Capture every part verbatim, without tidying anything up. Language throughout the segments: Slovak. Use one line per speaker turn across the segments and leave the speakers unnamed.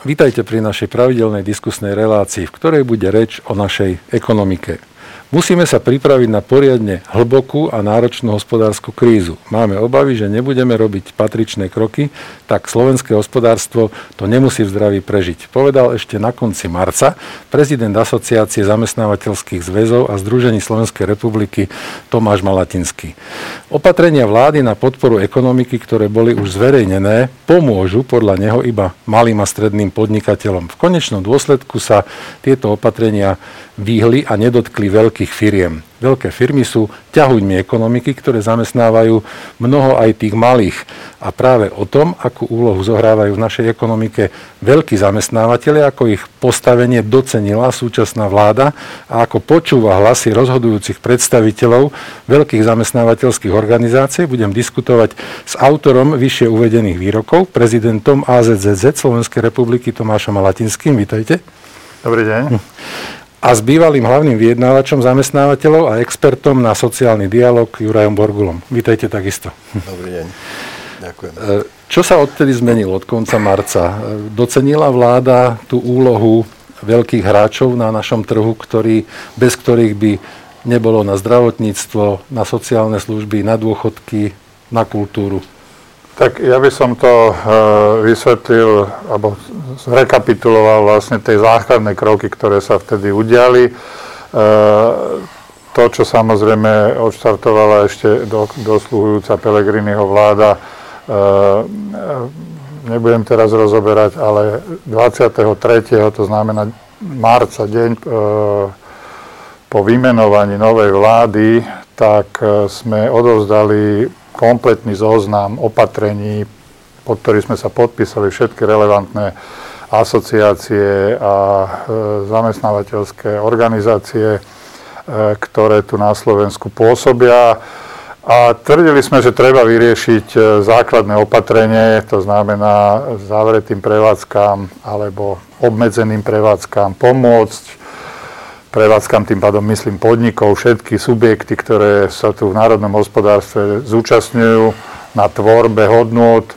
Vítajte pri našej pravidelnej diskusnej relácii, v ktorej bude reč o našej ekonomike. Musíme sa pripraviť na poriadne hlbokú a náročnú hospodársku krízu. Máme obavy, že nebudeme robiť patričné kroky, tak slovenské hospodárstvo to nemusí v zdraví prežiť. Povedal ešte na konci marca prezident Asociácie zamestnávateľských zväzov a združení Slovenskej republiky Tomáš Malatinský. Opatrenia vlády na podporu ekonomiky, ktoré boli už zverejnené, pomôžu podľa neho iba malým a stredným podnikateľom. V konečnom dôsledku sa tieto opatrenia vyhli a nedotkli veľkých firiem. Veľké firmy sú ťahuňmi ekonomiky, ktoré zamestnávajú mnoho aj tých malých. A práve o tom, akú úlohu zohrávajú v našej ekonomike veľkí zamestnávateľi, ako ich postavenie docenila súčasná vláda a ako počúva hlasy rozhodujúcich predstaviteľov veľkých zamestnávateľských organizácií, budem diskutovať s autorom vyššie uvedených výrokov, prezidentom á zet zet zet Slovenskej republiky Tomášom Malatinským. Vítajte.
Dobrý deň.
A s bývalým hlavným vyjednávačom zamestnávateľov a expertom na sociálny dialog Jurajom Borgulom. Vítajte takisto.
Dobrý deň. Ďakujem.
Čo sa odtedy zmenilo od konca marca? Docenila vláda tú úlohu veľkých hráčov na našom trhu, ktorí, bez ktorých by nebolo na zdravotníctvo, na sociálne služby, na dôchodky, na kultúru?
Tak ja by som to e, vysvetlil, alebo zrekapituloval vlastne tie základné kroky, ktoré sa vtedy udiali. E, to, čo samozrejme odštartovala ešte do, dosluhujúca Pellegriniho vláda, e, nebudem teraz rozoberať, ale dvadsiateho tretieho to znamená marca, deň e, po vymenovaní novej vlády, tak e, sme odovzdali kompletný zoznam opatrení, pod ktorý sme sa podpísali všetky relevantné asociácie a e, zamestnávateľské organizácie, e, ktoré tu na Slovensku pôsobia. A tvrdili sme, že treba vyriešiť e, základné opatrenie, to znamená zavretým prevádzkam alebo obmedzeným prevádzkam pomôcť, prevádzkam tým pádom myslím podnikov, všetky subjekty, ktoré sa tu v národnom hospodárstve zúčastňujú na tvorbe hodnôt, e,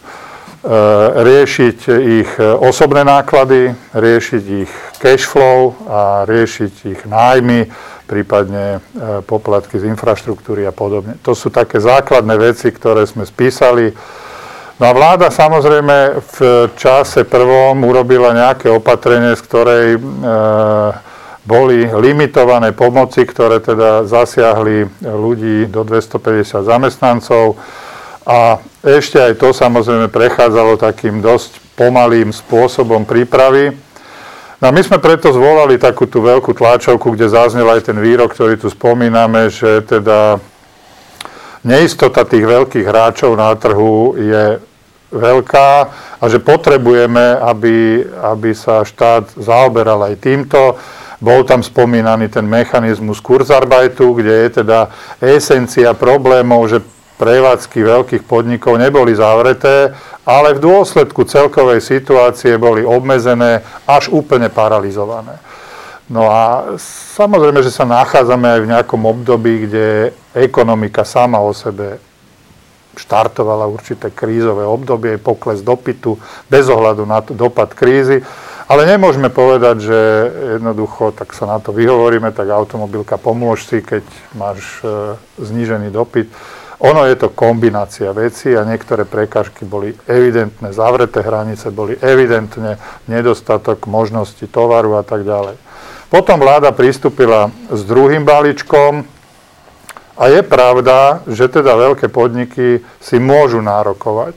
riešiť ich osobné náklady, riešiť ich cash flow a riešiť ich nájmy, prípadne e, poplatky z infraštruktúry a podobne. To sú také základné veci, ktoré sme spísali. No a vláda samozrejme v čase prvom urobila nejaké opatrenie, z ktorej e, boli limitované pomoci, ktoré teda zasiahli ľudí do dvestopäťdesiat zamestnancov. A ešte aj to samozrejme prechádzalo takým dosť pomalým spôsobom prípravy. No a my sme preto zvolali takú tú veľkú tlačovku, kde zaznel aj ten výrok, ktorý tu spomíname, že teda neistota tých veľkých hráčov na trhu je veľká a že potrebujeme, aby, aby sa štát zaoberal aj týmto. Bol tam spomínaný ten mechanizmus Kurzarbeitu, kde je teda esencia problémov, že prevádzky veľkých podnikov neboli zavreté, ale v dôsledku celkovej situácie boli obmedzené, až úplne paralizované. No a samozrejme, že sa nachádzame aj v nejakom období, kde ekonomika sama o sebe štartovala určité krízové obdobie, pokles dopytu, bez ohľadu na to, dopad krízy. Ale nemôžeme povedať, že jednoducho, tak sa na to vyhovoríme, tak automobilka pomôž si, keď máš e, znížený dopyt. Ono je to kombinácia vecí a niektoré prekážky boli evidentné, zavreté hranice boli evidentne, nedostatok možnosti tovaru a tak ďalej. Potom vláda pristúpila s druhým balíčkom a je pravda, že teda veľké podniky si môžu nárokovať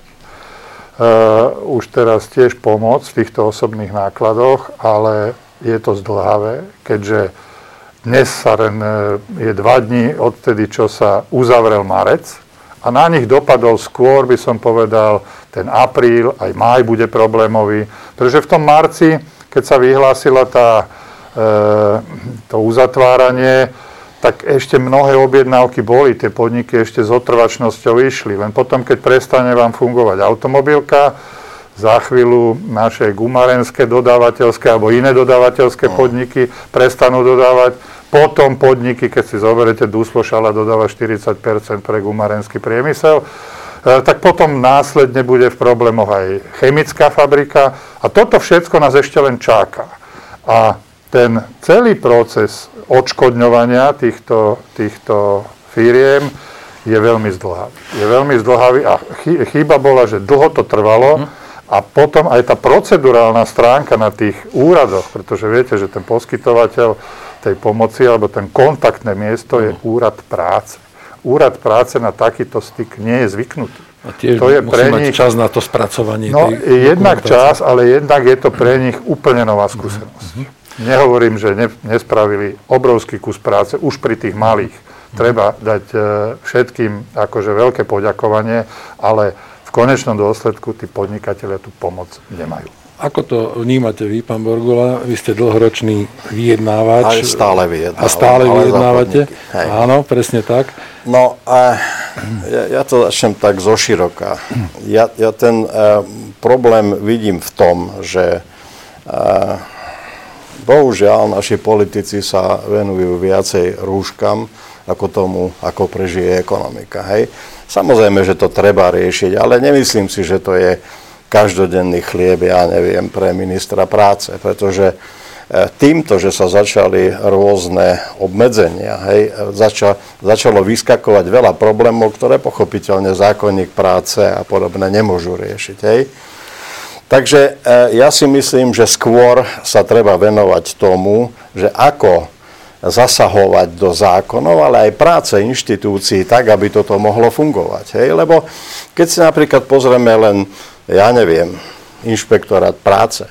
Uh, už teraz tiež pomoc v týchto osobných nákladoch, ale je to zdĺhavé, keďže dnes sa len je dva dni odtedy, čo sa uzavrel marec a na nich dopadol skôr, by som povedal, ten apríl, aj máj bude problémový, pretože v tom marci, keď sa vyhlásila tá, uh, to uzatváranie, tak ešte mnohé objednávky boli, tie podniky ešte s otrvačnosťou išli. Len potom, keď prestane vám fungovať automobilka, za chvíľu naše gumarenské dodávateľské alebo iné dodávateľské podniky prestanú dodávať. Potom podniky, keď si zoberete Duslo Šala, dodáva štyridsať percent pre gumarenský priemysel. tak potom následne bude v problémoch aj chemická fabrika a toto všetko nás ešte len čaká. A ten celý proces odškodňovania týchto, týchto firiem je veľmi zdĺhavý. Je veľmi zdĺhavý a chyba bola, že dlho to trvalo a potom aj tá procedurálna stránka na tých úradoch, pretože viete, že ten poskytovateľ tej pomoci alebo ten kontaktné miesto je úrad práce. Úrad práce na takýto styk nie je zvyknutý.
A tiež
to je
musí
pre
mať
nich,
čas na to spracovanie.
No,
tej
jednak čas, ale jednak je to pre nich úplne nová skúsenosť. Uh-huh. Nehovorím, že ne, nespravili obrovský kus práce už pri tých malých. Uh-huh. Treba dať e, všetkým akože veľké poďakovanie, ale v konečnom dôsledku tí podnikatelia tú pomoc nemajú.
Ako to vnímate vy, pán Borgula? Vy ste dlhoročný vyjednávač.
Ale stále vyjednávam.
A stále vyjednávate? Áno, presne tak.
No a ja, ja to začnem tak zoširoka. Ja, ja ten uh, problém vidím v tom, že uh, bohužiaľ naši politici sa venujú viacej rúškam ako tomu, ako prežije ekonomika. Hej? Samozrejme, že to treba riešiť, ale nemyslím si, že to je každodenný chlieb, ja neviem, pre ministra práce, pretože týmto, že sa začali rôzne obmedzenia, hej, zača, začalo vyskakovať veľa problémov, ktoré pochopiteľne zákonník práce a podobne nemôžu riešiť. Hej. Takže ja si myslím, že skôr sa treba venovať tomu, že ako zasahovať do zákonov, ale aj práce inštitúcií tak, aby toto mohlo fungovať. Hej. Lebo keď si napríklad pozrieme len ja neviem, inšpektorát práce.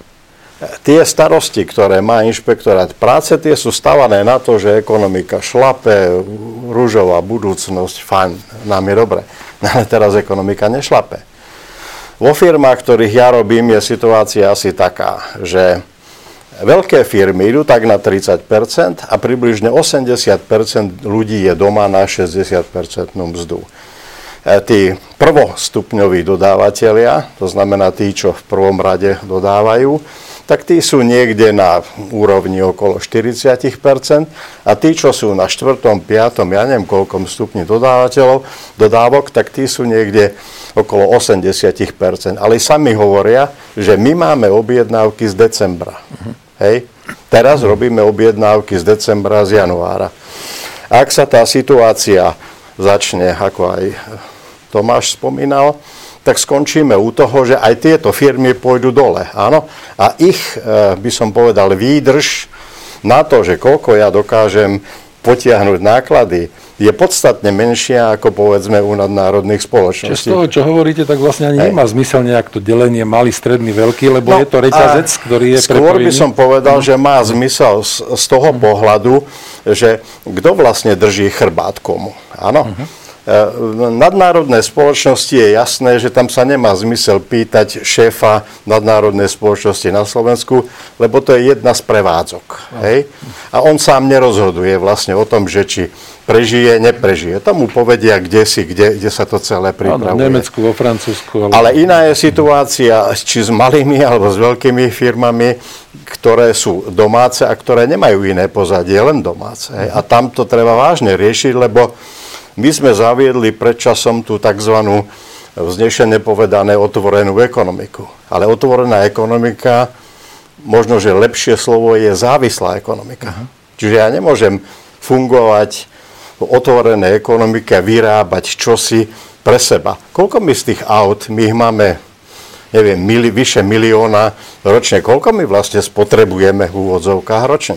Tie starosti, ktoré má inšpektorát práce, tie sú stavané na to, že ekonomika šlape, ružová budúcnosť, fajn, nám je dobre. Ale teraz ekonomika nešlape. Vo firmách, ktorých ja robím, je situácia asi taká, že veľké firmy idú tak na tridsať percent a približne osemdesiat percent ľudí je doma na šesťdesiat percent mzdu. Tí prvostupňoví dodávateľia, to znamená tí, čo v prvom rade dodávajú, tak tí sú niekde na úrovni okolo štyridsať percent a tí, čo sú na štvrtom, piatom, ja neviem koľkom stupni dodávateľov, dodávok, tak tí sú niekde okolo osemdesiat percent. Ale sami hovoria, že my máme objednávky z decembra. Uh-huh. Hej? Teraz robíme objednávky z decembra, z januára. Ak sa tá situácia začne, ako aj Tomáš spomínal, tak skončíme u toho, že aj tieto firmy pôjdu dole. Áno? A ich, by som povedal, výdrž na to, že koľko ja dokážem potiahnuť náklady, je podstatne menšia ako povedzme u nadnárodných spoločností.
Čiže z toho, čo hovoríte, tak vlastne ani nemá zmysel nejak to delenie malý, stredný, veľký, lebo no, je to reťazec, ktorý je prepojený. Skôr
by som povedal, že má zmysel z, z toho pohľadu, že kto vlastne drží chrbát komu. Áno? Uh-huh. Nadnárodné spoločnosti je jasné, že tam sa nemá zmysel pýtať šéfa nadnárodnej spoločnosti na Slovensku, lebo to je jedna z prevádzok. Hej? A on sám nerozhoduje vlastne o tom, že či prežije, neprežije. Tomu povedia, kde si, kde, kde sa to celé pripravuje.
Áno, v Nemecku, vo Francúzsku.
Ale... ale iná je situácia, či s malými alebo s veľkými firmami, ktoré sú domáce a ktoré nemajú iné pozadie, len domáce. Hej? A tam to treba vážne riešiť, lebo my sme zaviedli pred časom tú tzv. Vznešene povedané otvorenú ekonomiku. Ale otvorená ekonomika, možno, že lepšie slovo je závislá ekonomika. Uh-huh. Čiže ja nemôžem fungovať v otvorenej ekonomike a vyrábať čosi pre seba. Koľko my z tých aut, my ich máme, neviem, mili, vyše milióna ročne, koľko my vlastne spotrebujeme v úvodzovkách ročne?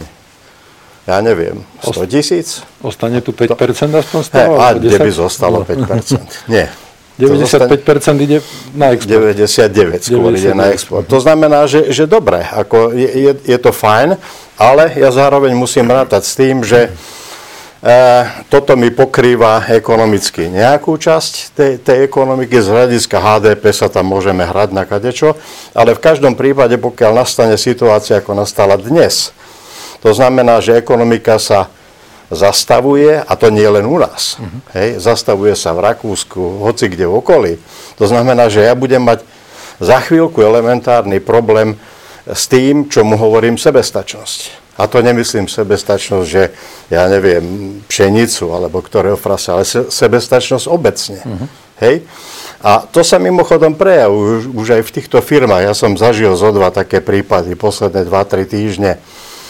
Ja neviem, sto tisíc?
Ostane tu päť percent aspoň z toho?
A kde by zostalo päť percent? Nie.
deväťdesiatpäť percent ide na export.
deväťdesiatdeväť skôr ide na export. To znamená, že, že dobre, ako je, je, je to fajn, ale ja zároveň musím rátať s tým, že e, toto mi pokrýva ekonomicky nejakú časť tej, tej ekonomiky. Z hľadiska há dé pé sa tam môžeme hrať na kadečo, ale v každom prípade, pokiaľ nastane situácia, ako nastala dnes, to znamená, že ekonomika sa zastavuje, a to nie len u nás. Uh-huh. Hej, zastavuje sa v Rakúsku, hoci kde v okolí. To znamená, že ja budem mať za chvíľku elementárny problém s tým, čomu hovorím sebestačnosť. A to nemyslím sebestačnosť, že ja neviem, pšenicu alebo ktorého frasa, ale se, sebestačnosť obecne. Uh-huh. Hej? A to sa mimochodom prejavuje už aj v týchto firmách. Ja som zažil zo dva také prípady posledné dva tri týždne,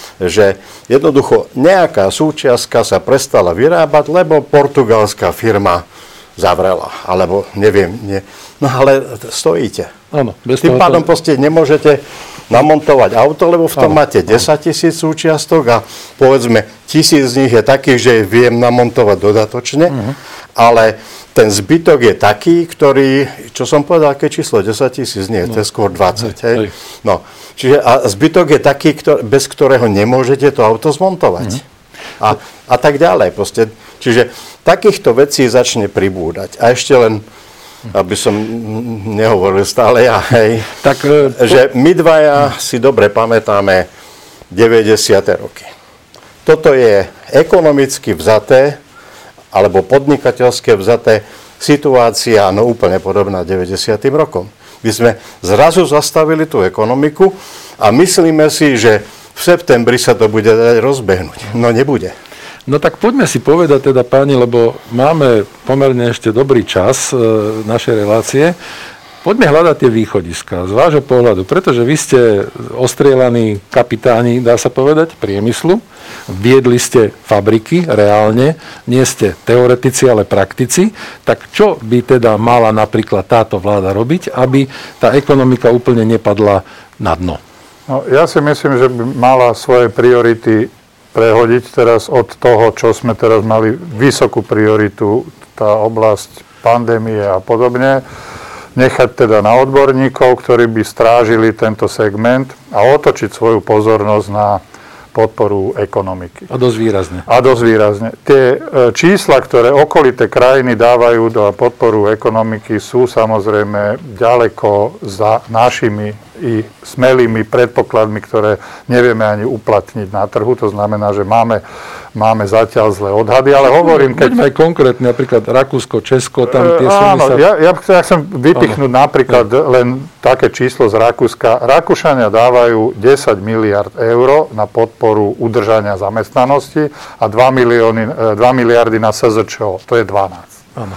že jednoducho nejaká súčiastka sa prestala vyrábať, lebo portugalská firma zavrela, alebo neviem, nie. No ale stojíte.
Áno, bez
Tým
toho
pádom
to...
proste nemôžete namontovať auto, lebo v tom
áno,
máte desať tisíc súčiastok a povedzme tisíc z nich je takých, že viem namontovať dodatočne, uh-huh. ale ten zbytok je taký, ktorý, čo som povedal, aké číslo? desať tisíc, nie, no, to je skôr dvadsať. Hej, hej. No, čiže a zbytok je taký, ktor- bez ktorého nemôžete to auto zmontovať. Mm. A, a tak ďalej. Proste. Čiže takýchto vecí začne pribúdať. A ešte len, aby som nehovoril stále ja, hej, tak, e, že my dvaja si dobre pamätáme deväťdesiate roky. Toto je ekonomicky vzaté, alebo podnikateľské vzaté situácia, no úplne podobná deväťdesiatym rokom. My sme zrazu zastavili tú ekonomiku a myslíme si, že v septembri sa to bude dať rozbehnúť. No nebude.
No tak poďme si povedať teda, páni, lebo máme pomerne ešte dobrý čas e, našej relácie. Poďme hľadať tie východiska z vášho pohľadu, pretože vy ste ostrielaní kapitáni, dá sa povedať, priemyslu. Viedli ste fabriky reálne, nie ste teoretici, ale praktici. Tak čo by teda mala napríklad táto vláda robiť, aby tá ekonomika úplne nepadla na dno?
No, ja si myslím, že by mala svoje priority prehodiť teraz od toho, čo sme teraz mali vysokú prioritu, tá oblasť pandémie a podobne, nechať teda na odborníkov, ktorí by strážili tento segment a otočiť svoju pozornosť na podporu ekonomiky.
A dosť výrazne.
A dosť výrazne. Tie čísla, ktoré okolité krajiny dávajú do podporu ekonomiky, sú samozrejme ďaleko za našimi i smelými predpokladmi, ktoré nevieme ani uplatniť na trhu. To znamená, že máme, máme zatiaľ zlé odhady, ale hovorím...
Keď... Poďme aj konkrétne, napríklad Rakúsko, Česko, tam tie sumy sa...
Áno, ja, ja chcem vypichnúť áno. napríklad áno. len také číslo z Rakúska. Rakúšania dávajú desať miliárd eur na podporu udržania zamestnanosti a dva, milióny, dva miliardy na es zet č o. To je dvanásť. Áno.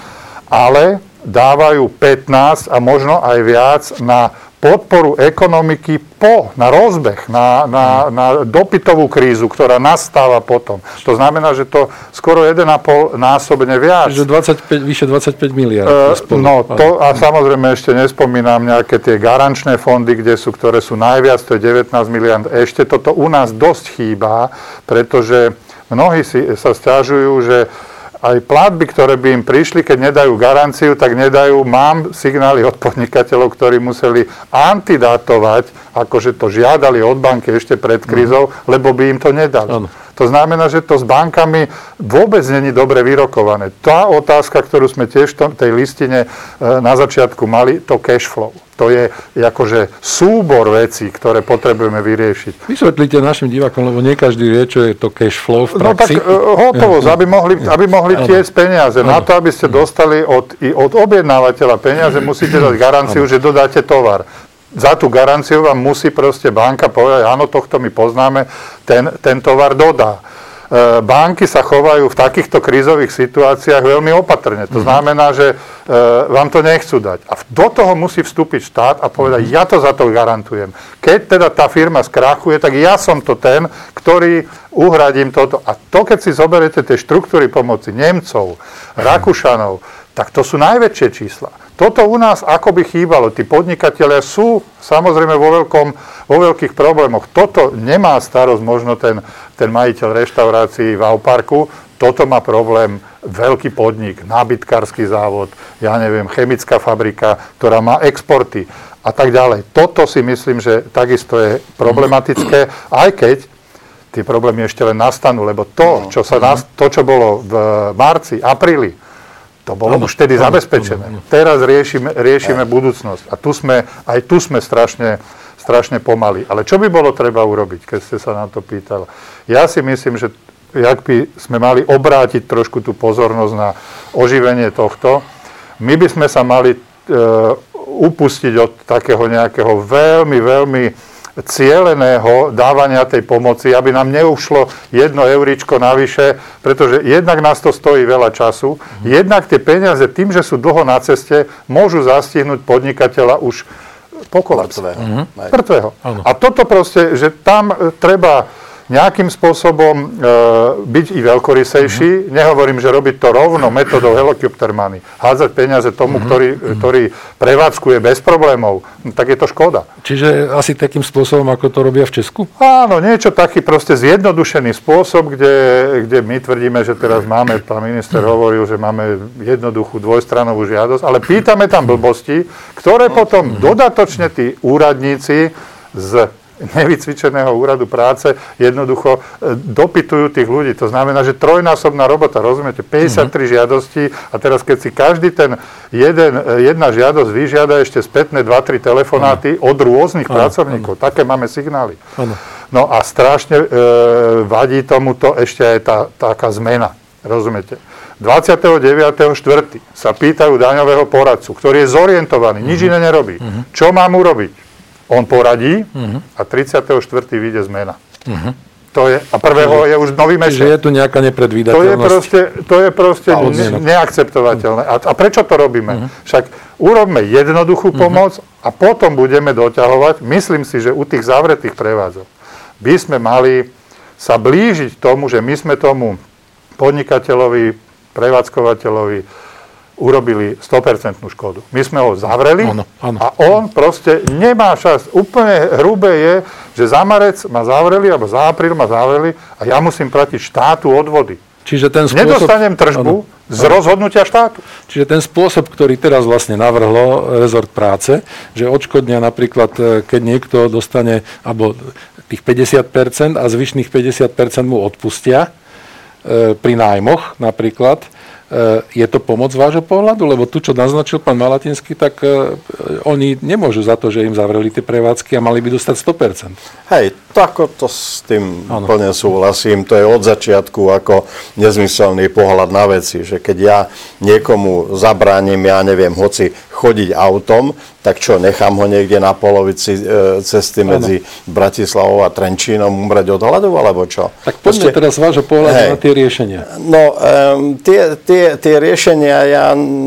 Ale dávajú pätnásť a možno aj viac na podporu ekonomiky po, na rozbeh, na, na, na dopytovú krízu, ktorá nastáva potom. To znamená, že to skoro jeden a pol násobne viac.
Čiže dvadsaťpäť, vyše dvadsaťpäť miliárd.
Uh, no, to, a samozrejme ešte nespomínam nejaké tie garančné fondy, kde sú, ktoré sú najviac, to je devätnásť miliárd. Ešte toto u nás dosť chýba, pretože mnohí si, sa sťažujú, že aj platby, ktoré by im prišli, keď nedajú garanciu, tak nedajú. Mám signály od podnikateľov, ktorí museli antidátovať, akože to žiadali od banky ešte pred krízou, mm. lebo by im to nedali. Ano. To znamená, že to s bankami vôbec není dobre vyrokované. Tá otázka, ktorú sme tiež v tej listine na začiatku mali, to cash flow. To je akože súbor vecí, ktoré potrebujeme vyriešiť.
Vysvetlite našim divákom, lebo nie každý vie, čo je to cash flow v praxi.
No tak hotovosť, aby mohli, aby mohli tiesť peniaze. Na to, aby ste dostali od, od objednávateľa peniaze, musíte dať garanciu, že dodáte tovar. Za tú garanciu vám musí proste banka povedať, áno, tohto my poznáme, ten, ten tovar dodá. Banky sa chovajú v takýchto krízových situáciách veľmi opatrne. To znamená, že vám to nechcú dať. A do toho musí vstúpiť štát a povedať, ja to za to garantujem. Keď teda tá firma skrachuje, tak ja som to ten, ktorý uhradím toto. A to, keď si zoberete tie štruktúry pomoci Nemcov, Rakúšanov, tak to sú najväčšie čísla. Toto u nás akoby chýbalo. Tí podnikatelia sú samozrejme vo, veľkom, vo veľkých problémoch. Toto nemá starosť možno ten, ten majiteľ reštaurácií v Auparku. Toto má problém veľký podnik, nábytkársky závod, ja neviem, chemická fabrika, ktorá má exporty a tak ďalej. Toto si myslím, že takisto je problematické, aj keď tie problémy ešte len nastanú, lebo to, čo, sa nas, to, čo bolo v marci, apríli, to bolo ano, už tedy ano, zabezpečené. Ano, ano. Teraz riešime, riešime budúcnosť. A tu sme, aj tu sme strašne, strašne pomali. Ale čo by bolo treba urobiť, keď ste sa na to pýtal? Ja si myslím, že jak by sme mali obrátiť trošku tú pozornosť na oživenie tohto, my by sme sa mali e, upustiť od takého nejakého veľmi, veľmi cieleného dávania tej pomoci, aby nám neušlo jedno euríčko navyše, pretože jednak nás to stojí veľa času, jednak tie peniaze tým, že sú dlho na ceste, môžu zastihnúť podnikateľa už po kolapse. Mŕtvého. A toto proste, že tam treba nejakým spôsobom e, byť i veľkorysejší. Uh-huh. Nehovorím, že robiť to rovno metodou helikopter money. Hádzať peniaze tomu, uh-huh. ktorý, ktorý prevádzkuje bez problémov, no, tak je to škoda.
Čiže asi takým spôsobom, ako to robia v Česku?
Áno, niečo taký proste zjednodušený spôsob, kde, kde my tvrdíme, že teraz máme, pán minister hovoril, že máme jednoduchú dvojstranovú žiadosť, ale pýtame tam blbosti, ktoré potom dodatočne tí úradníci z nevycvičeného úradu práce jednoducho dopytujú tých ľudí. To znamená, že trojnásobná robota, rozumiete, päťdesiattri uh-huh. žiadosti a teraz keď si každý ten jeden, jedna žiadosť vyžiada ešte spätné dva tri telefonáty uh-huh. od rôznych uh-huh. pracovníkov. Uh-huh. Také máme signály. Uh-huh. No a strašne e, vadí tomuto ešte aj tá taká zmena. Rozumiete? dvadsiateho deviateho štvrtého sa pýtajú daňového poradcu, ktorý je zorientovaný, uh-huh. nič iné nerobí. Uh-huh. Čo mám urobiť? On poradí uh-huh. a tridsiateho štvrtého vyjde zmena. Uh-huh. To je, a prvého je už nový mesiac.
Čiže je tu nejaká nepredvídateľnosť.
To je proste, to je proste ne, neakceptovateľné. A, a prečo to robíme? Uh-huh. Však urobme jednoduchú pomoc uh-huh. a potom budeme doťahovať. Myslím si, že u tých zavretých prevádzok by sme mali sa blížiť tomu, že my sme tomu podnikateľovi, prevádzkovateľovi urobili sto percent škodu. My sme ho zavreli ano, ano. a on proste nemá čas. Úplne hrubé je, že za marec ma zavreli, alebo za apríl ma zavreli a ja musím platiť štátu odvody.
Čiže ten spôsob...
Nedostanem tržbu ano, z ano. rozhodnutia štátu.
Čiže ten spôsob, ktorý teraz vlastne navrhlo rezort práce, že odškodnia napríklad, keď niekto dostane alebo tých päťdesiat percent a zvyšných päťdesiat percent mu odpustia e, pri nájmoch napríklad, je to pomoc z vášho pohľadu? Lebo tu, čo naznačil pán Malatinský, tak uh, oni nemôžu za to, že im zavreli tie prevádzky a mali by dostať sto percent.
Hej, tako to s tým ano. Plne súhlasím. To je od začiatku ako nezmyselný pohľad na veci, že keď ja niekomu zabránim, ja neviem, hoci chodiť autom, tak čo, nechám ho niekde na polovici e, cesty medzi ano. Bratislavou a Trenčínom umrieť od hladu, alebo čo?
Tak poďme Proste, teraz z vášho pohľadu hej, na tie riešenia.
No, e, tie, tie, tie riešenia, ja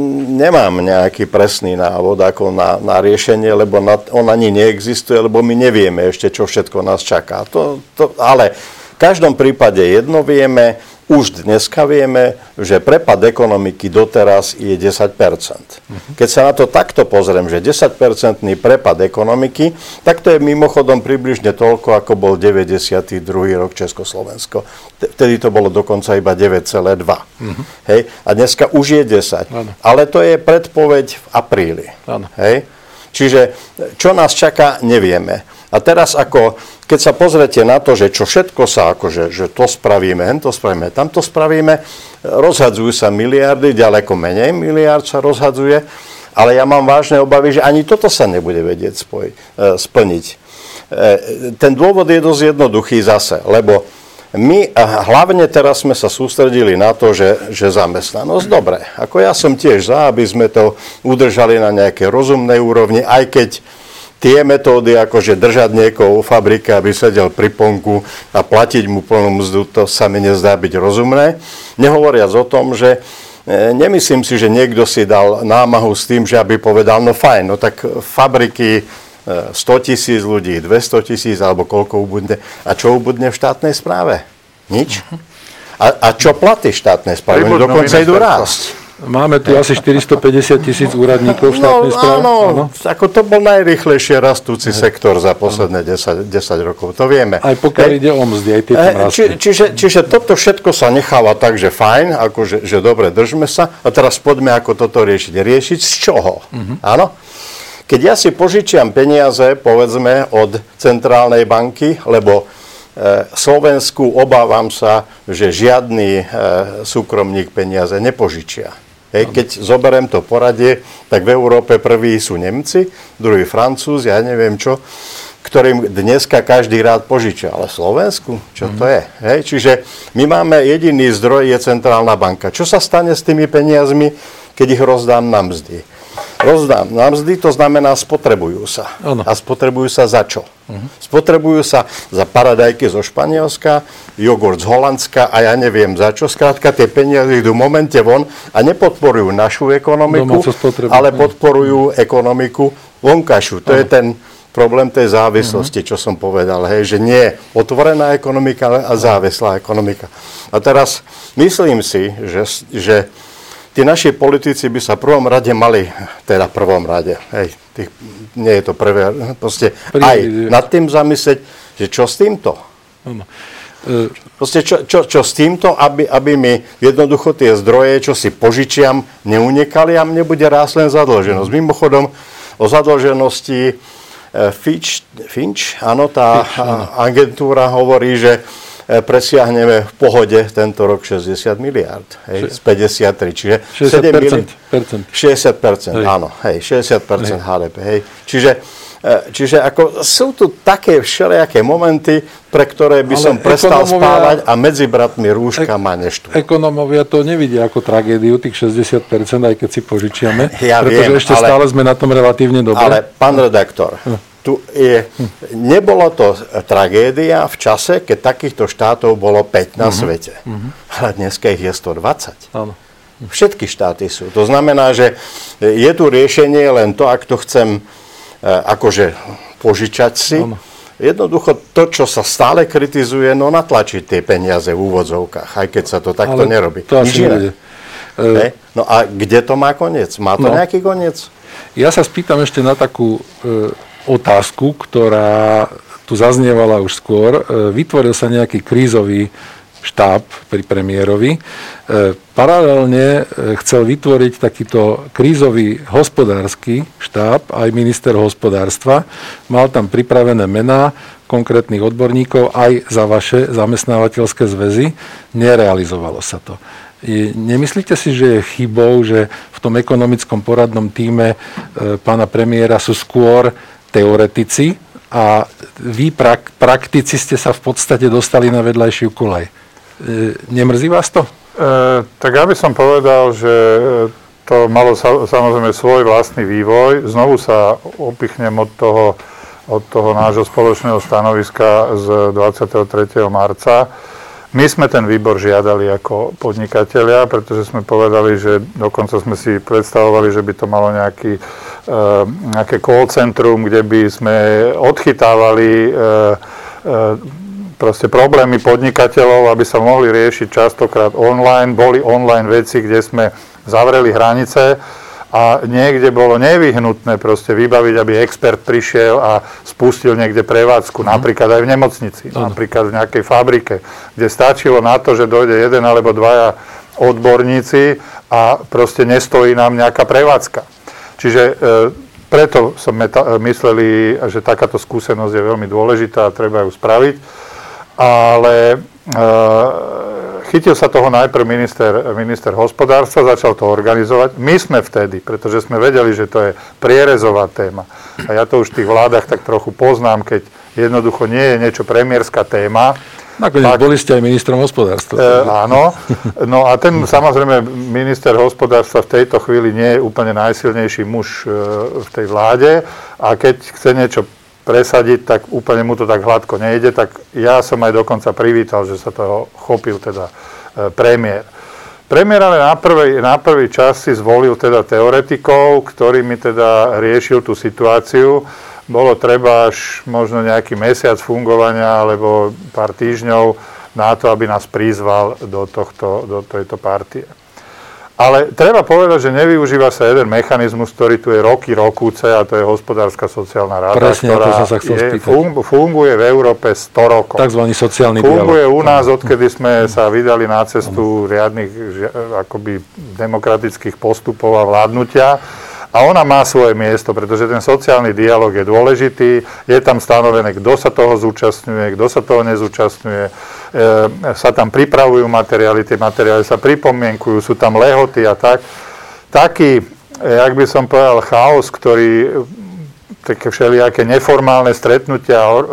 nemám nejaký presný návod ako na, na riešenie, lebo na, on ani neexistuje, lebo my nevieme ešte, čo všetko nás čaká. To, to, ale v každom prípade jedno vieme, už dneska vieme, že prepad ekonomiky doteraz je desať percent. Keď sa na to takto pozriem, že desaťpercentný prepad ekonomiky, tak to je mimochodom približne toľko, ako bol deväťdesiaty druhý rok Československo. Vtedy to bolo dokonca iba deväť celá dva. Uh-huh. Hej? A dneska už je desať. Ano. Ale to je predpoveď v apríli. Hej? Čiže čo nás čaká, nevieme. A teraz ako, keď sa pozrete na to, že čo všetko sa, akože, že to spravíme, hen to spravíme, tam to spravíme, rozhadzujú sa miliardy, ďaleko menej miliard sa rozhadzuje, ale ja mám vážne obavy, že ani toto sa nebude vedieť spoj, splniť. Ten dôvod je dosť jednoduchý zase, lebo my hlavne teraz sme sa sústredili na to, že, že zamestnanosť, dobre, ako ja som tiež za, aby sme to udržali na nejakej rozumnej úrovni, aj keď tie metódy, akože držať niekoho u fabriky, aby sedel pri ponku a platiť mu plnú mzdu, to sa mi nezdá byť rozumné. Nehovoriac o tom, že e, nemyslím si, že niekto si dal námahu s tým, že aby povedal, no fajn, no tak fabriky e, stotisíc ľudí, dvestotisíc alebo koľko ubudne. A čo ubudne v štátnej správe? Nič. A, a čo platy štátnej správe? Dokonca idú rásť.
Máme tu asi štyristopäťdesiat tisíc úradníkov v štátnej
no,
správe.
Áno, áno, ako to bol najrýchlejšie rastúci Hej. sektor za posledné desať, desať rokov, to vieme.
Aj pokiaľ Hej. ide o mzdy, aj tie tam
Či, čiže, čiže toto všetko sa necháva tak, že fajn, akože, že dobre, držme sa, a teraz poďme ako toto riešiť. Riešiť z čoho? Uh-huh. Áno? Keď ja si požičiam peniaze, povedzme, od centrálnej banky, lebo e, Slovensku obávam sa, že žiadny e, súkromník peniaze nepožičia. Hej, keď zoberiem to poradie, tak v Európe prví sú Nemci, druhý Francúzi, ja neviem čo, ktorým dneska každý rád požičia. Ale Slovensku? Čo to je? Hej, čiže my máme jediný zdroj, je centrálna banka. Čo sa stane s tými peniazmi, keď ich rozdám na mzdy? rozdám na mzdy, to znamená spotrebujú sa. Ano. A spotrebujú sa za čo? Uh-huh. Spotrebujú sa za paradajky zo Španielska, jogurt z Holandska a ja neviem za čo. Skrátka, tie peniaze idú v momente von a nepodporujú našu ekonomiku, ale podporujú ekonomiku vonkašu. To ano. Je ten problém tej závislosti, čo som povedal. Hej, že nie otvorená ekonomika, ale a závislá ekonomika. A teraz myslím si, že, že tí naši politici by sa v prvom rade mali, teda v prvom rade, hej, tých, nie je to prvé, proste aj nad tým zamyslieť, že čo s týmto? Proste čo, čo, čo s týmto, aby, aby mi jednoducho tie zdroje, čo si požičiam, neunekali a mne bude rásť len zadlženosť. Mimochodom, o zadlženosti Fitch, Finch, áno, tá Fitch, áno. agentúra hovorí, že presiahneme v pohode tento rok šesťdesiat miliárd, hej, z päťdesiattri, čiže
šesťdesiat percent.
šesťdesiat percent, hej. Áno, hej, šesťdesiat percent hej. há dé pé, hej. Čiže, čiže ako sú tu také všelijaké momenty, pre ktoré by Ale som prestal spávať a medzi bratmi rúška ek- ma neštú.
Ekonomovia to nevidia ako tragédiu, tých šesťdesiat percent, aj keď si požičiame,
ja
pretože
viem,
ešte
ale,
stále sme na tom relatívne dobre.
Ale pán redaktor, tu je, nebolo to tragédia v čase, keď takýchto štátov bolo päť na uh-huh. svete. Uh-huh. Ale dneska ich je stodvadsať. Áno. Všetky štáty sú. To znamená, že je tu riešenie len to, ak to chcem akože požičať si. Áno. Jednoducho to, čo sa stále kritizuje, no natlačiť tie peniaze v úvodzovkách, aj keď sa to takto Ale nerobí.
To asi nebude.
Uh, no a kde to má koniec? Má to no. nejaký koniec?
Ja sa spýtam ešte na takú e, otázku, ktorá tu zaznievala už skôr. E, vytvoril sa nejaký krízový štáb pri premiérovi. E, paralelne e, chcel vytvoriť takýto krízový hospodársky štáb, aj minister hospodárstva. Mal tam pripravené mená konkrétnych odborníkov aj za vaše zamestnávateľské zväzy. Nerealizovalo sa to. Nemyslíte si, že je chybou, že v tom ekonomickom poradnom tíme e, pána premiéra sú skôr teoretici a vy prak- praktici ste sa v podstate dostali na vedľajšiu koľaj? E, nemrzí vás to?
E, tak ja by som povedal, že to malo sa, samozrejme svoj vlastný vývoj. Znovu sa opichnem od toho, od toho nášho spoločného stanoviska z dvadsiateho tretieho marca. My sme ten výbor žiadali ako podnikatelia, pretože sme povedali, že dokonca sme si predstavovali, že by to malo nejaký, e, nejaké call centrum, kde by sme odchytávali e, e, proste problémy podnikateľov, aby sa mohli riešiť častokrát online. Boli online veci, kde sme zavreli hranice a niekde bolo nevyhnutné proste vybaviť, aby expert prišiel a spustil niekde prevádzku, mm. napríklad aj v nemocnici, mm. napríklad v nejakej fabrike, kde stačilo na to, že dojde jeden alebo dvaja odborníci a proste nestojí nám nejaká prevádzka. Čiže e, preto sme ta, mysleli, že takáto skúsenosť je veľmi dôležitá a treba ju spraviť, ale e, chytil sa toho najprv minister, minister hospodárstva, začal to organizovať. My sme vtedy, pretože sme vedeli, že to je prierezová téma. A ja to už v tých vládach tak trochu poznám, keď jednoducho nie je niečo premiérska téma.
Nakoniec tak, boli ste aj ministrom hospodárstva.
E, áno. No a ten samozrejme minister hospodárstva v tejto chvíli nie je úplne najsilnejší muž e, v tej vláde. A keď chce niečo presadiť, tak úplne mu to tak hladko nejde, tak ja som aj dokonca privítal, že sa toho chopil teda e, premiér. Premiér ale na prvý, na prvý čas si zvolil teda teoretikov, ktorými teda riešil tú situáciu. Bolo treba až možno nejaký mesiac fungovania alebo pár týždňov na to, aby nás prizval do, tohto, do tejto partie. Ale treba povedať, že nevyužíva sa jeden mechanizmus, ktorý tu je roky, rokúce, a to je hospodárska sociálna rada,
Presne,
ktorá
sa je,
fun, funguje v Európe sto rokov.
Takzvaný sociálny
funguje
dialog.
u nás, odkedy sme sa vydali na cestu riadnych akoby demokratických postupov a vládnutia. A ona má svoje miesto, pretože ten sociálny dialog je dôležitý, je tam stanovené, kto sa toho zúčastňuje, kto sa toho nezúčastňuje, e, sa tam pripravujú materiály, tie materiály sa pripomienkujú, sú tam lehoty a tak. Taký, jak by som povedal, chaos, ktorý také všelijaké neformálne stretnutia e,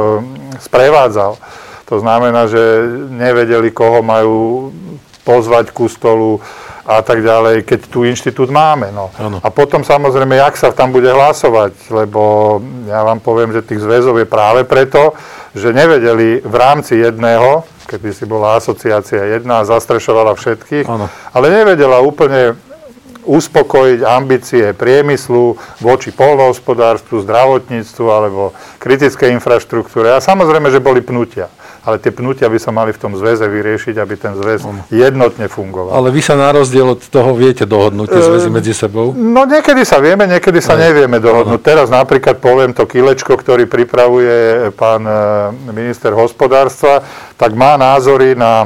sprevádzal. To znamená, že nevedeli, koho majú pozvať ku stolu, a tak ďalej, keď tu inštitút máme. No. A potom samozrejme, jak sa tam bude hlasovať, lebo ja vám poviem, že tých zväzov je práve preto, že nevedeli v rámci jedného, keby si bola asociácia jedna a zastrešovala všetkých, ano. Ale nevedela úplne uspokojiť ambície priemyslu voči poľnohospodárstvu, zdravotníctvu alebo kritickej infraštruktúre. A samozrejme, že boli pnutia. Ale tie pnutia by sa mali v tom zväze vyriešiť, aby ten zväz jednotne fungoval.
Ale vy sa na rozdiel od toho viete dohodnúť tie zväzy medzi sebou?
No niekedy sa vieme, niekedy sa Aj. nevieme dohodnúť. Aha. Teraz napríklad poviem to kilečko, ktorý pripravuje pán minister hospodárstva, tak má názory na e,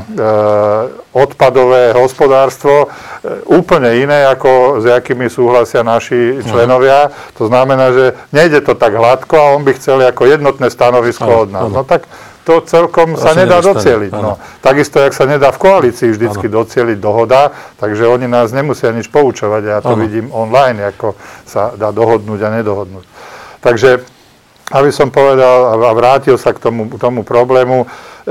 odpadové hospodárstvo e, úplne iné, ako s akými súhlasia naši členovia. Aha. To znamená, že nejde to tak hladko a on by chcel ako jednotné stanovisko Aha. od nás. Aha. No tak to celkom sa nedá docieliť. No. Takisto, jak sa nedá v koalícii vždycky ano. docieliť dohoda, takže oni nás nemusia nič poučovať. Ja to ano. vidím online, ako sa dá dohodnúť a nedohodnúť. Takže, aby som povedal a vrátil sa k tomu, k tomu problému,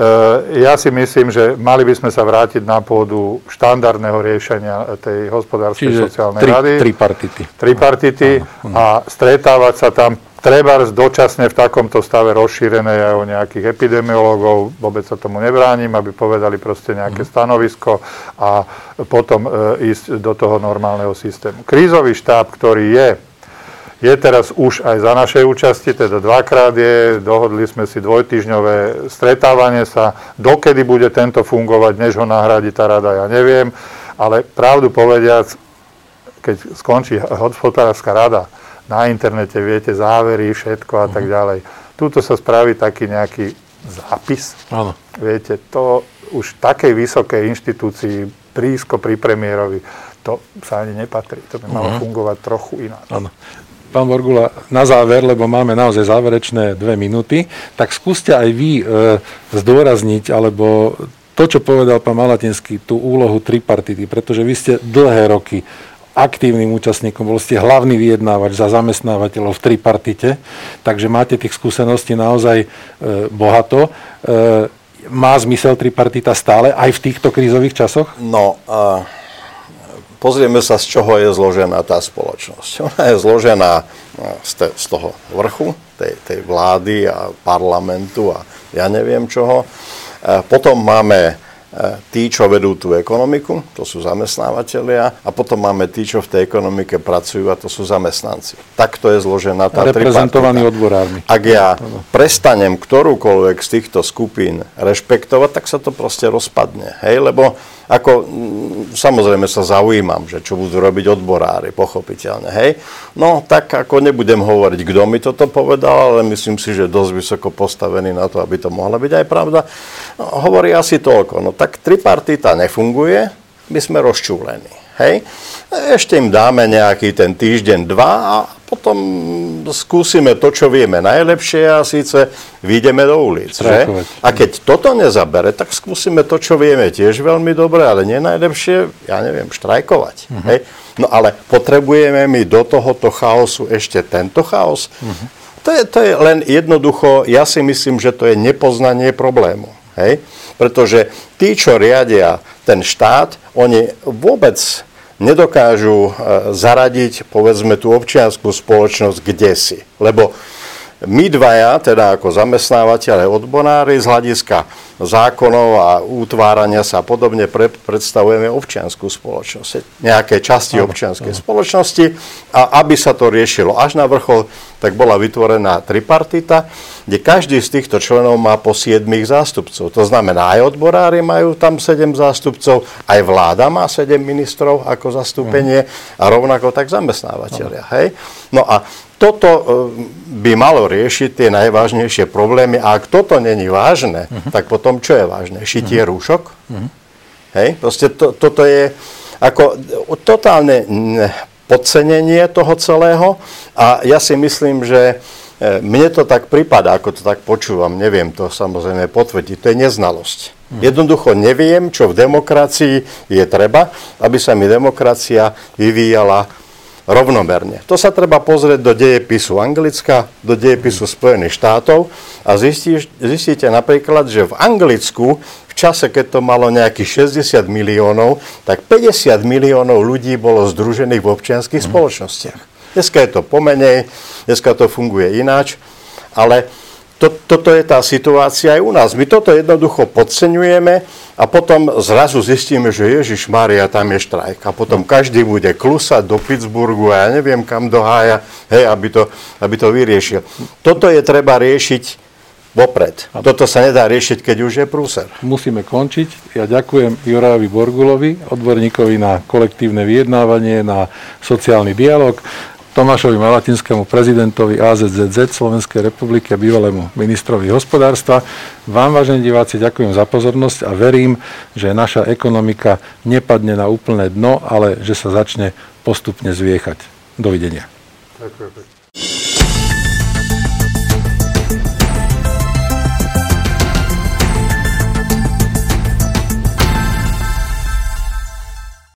e, ja si myslím, že mali by sme sa vrátiť na pôdu štandardného riešenia tej hospodárskej Čiže sociálnej tri, rady. Tripartity. Tripartity a stretávať sa tam trebárs dočasne v takomto stave rozšírené aj o nejakých epidemiológov, vôbec sa tomu nebránim, aby povedali proste nejaké stanovisko a potom e, ísť do toho normálneho systému. Krízový štáb, ktorý je, je teraz už aj za našej účasti, teda dvakrát je, dohodli sme si dvojtýždňové stretávanie sa, dokedy bude tento fungovať, než ho nahradí tá rada, ja neviem, ale pravdu povediac, keď skončí hospodárska rada, na internete viete závery, všetko a tak ďalej. Tuto sa spraví taký nejaký zápis. Áno. Viete, to už v takej vysokej inštitúcii, blízko pri premiérovi, to sa ani nepatrí. To by malo uh-huh. fungovať trochu inak. Áno.
Pán Borgula, na záver, lebo máme naozaj záverečné dve minúty, tak skúste aj vy e, zdôrazniť, alebo to, čo povedal pán Malatinský, tú úlohu tripartity, pretože vy ste dlhé roky aktívnym účastníkom, bol ste hlavný vyjednávač za zamestnávateľov v tripartite, takže máte tých skúseností naozaj e, bohato. E, má zmysel tripartita stále aj v týchto krízových časoch?
No, a pozrieme sa, z čoho je zložená tá spoločnosť. Ona je zložená z, te, z toho vrchu, tej, tej vlády a parlamentu a ja neviem čoho. E, potom máme tí, čo vedú tú ekonomiku, to sú zamestnávateľia, a potom máme tí, čo v tej ekonomike pracujú, a to sú zamestnanci. Takto je zložená tá tripartita.
Reprezentovaní odborármi.
Ak ja prestanem ktorúkoľvek z týchto skupín rešpektovať, tak sa to proste rozpadne. Hej, lebo ako, samozrejme sa zaujímam, že čo budú robiť odborári, pochopiteľne, hej. No, tak ako nebudem hovoriť, kto mi toto povedal, ale myslím si, že dosť vysoko postavený na to, aby to mohla byť aj pravda. No, hovorí asi toľko. No, tak tripartita nefunguje, my sme rozčúlení, hej. Ešte im dáme nejaký ten týždeň, dva a potom skúsime to, čo vieme najlepšie a síce vyjdeme do ulic. Že? A keď toto nezabere, tak skúsime to, čo vieme tiež veľmi dobre, ale nie najlepšie, ja neviem, štrajkovať. Uh-huh. Hej? No ale potrebujeme my do tohoto chaosu ešte tento chaos? Uh-huh. To je, to je len jednoducho, ja si myslím, že to je nepoznanie problému. Hej? Pretože tí, čo riadia ten štát, oni vôbec nedokážu zaradiť, povedzme, tú občiansku spoločnosť kdesi. Lebo my dvaja, teda ako zamestnávateľe, odborári, z hľadiska zákonov a utvárania sa podobne pre, predstavujeme občiansku spoločnosť, nejaké časti občianskej spoločnosti, a aby sa to riešilo až na vrchol, tak bola vytvorená tripartita, kde každý z týchto členov má po siedmich zástupcov. To znamená, aj odborári majú tam sedem zástupcov, aj vláda má sedem ministrov ako zastúpenie a rovnako tak zamestnávateľia. Hej? No a toto by malo riešiť tie najvážnejšie problémy, a ak toto není vážne, uh-huh. tak potom čo je vážne? Šitie uh-huh. rúšok? Uh-huh. Hej? Proste to, toto je ako totálne podcenenie toho celého, a ja si myslím, že mne to tak pripadá, ako to tak počúvam, neviem to samozrejme potvrdiť, to je neznalosť. Uh-huh. Jednoducho neviem, čo v demokracii je treba, aby sa mi demokracia vyvíjala rovnomerne. To sa treba pozrieť do dejepisu Anglicka, do dejepisu Spojených štátov a zistíš, zistíte napríklad, že v Anglicku v čase, keď to malo nejakých šesťdesiat miliónov, tak päťdesiat miliónov ľudí bolo združených v občianskych spoločnostiach. Dneska je to pomenej, dneska to funguje ináč, ale to, toto je tá situácia aj u nás. My toto jednoducho podceňujeme a potom zrazu zistíme, že Ježišmária, tam je štrajk. A potom každý bude klusať do Pittsburghu a ja neviem kam do hája, hej, aby to, aby to vyriešil. Toto je treba riešiť vopred. Toto sa nedá riešiť, keď už je prúser.
Musíme končiť. Ja ďakujem Jurajovi Borgulovi, odborníkovi na kolektívne vyjednávanie, na sociálny dialog, Tomášovi Malatinskému, prezidentovi á zet zet zet Slovenskej republiky a bývalému ministrovi hospodárstva. Vám, vážení diváci, ďakujem za pozornosť a verím, že naša ekonomika nepadne na úplné dno, ale že sa začne postupne zviechať. Dovidenia.
Ďakujem.